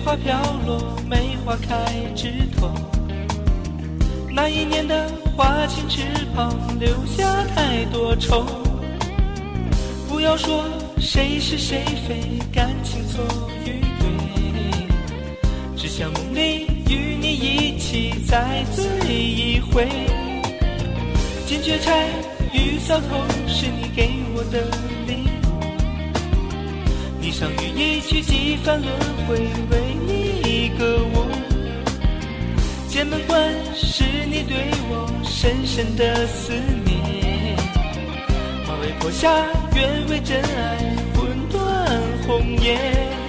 花飘落，梅花开枝头。那一年的花前翅膀，留下太多愁。不要说谁是谁非，感情错与对，只想梦里与你一起再醉一回。坚决柴与扫头是你给我的礼物，霓裳羽衣去几番轮回，为你歌舞。剑门关是你对我深深的思念，马嵬坡下愿为真爱魂断红颜。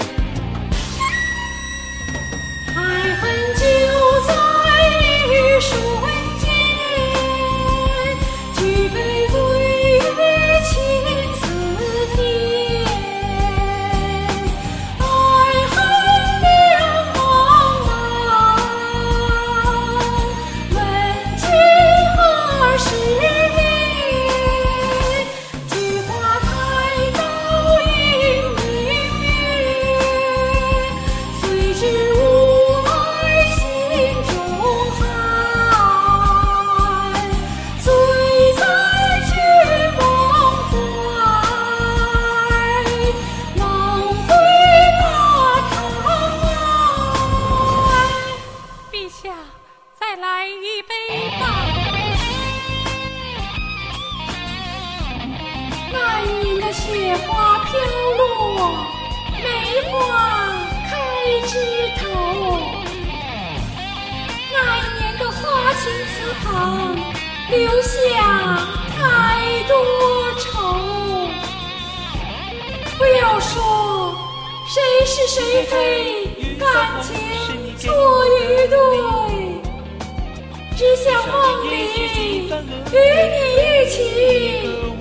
爱恨就在一瞬间，举杯对月情似天。爱恨两茫茫，问君何时圆？菊花开到迎明月，虽知无爱心中寒，醉在君梦怀，浪飞大堂外。 陛下，再来一杯吧。 那一年的雪花飘落，梅花开枝头。那一年的花前池旁，留下太多愁。不要说谁是谁非，感情错与对，只想梦里与你一起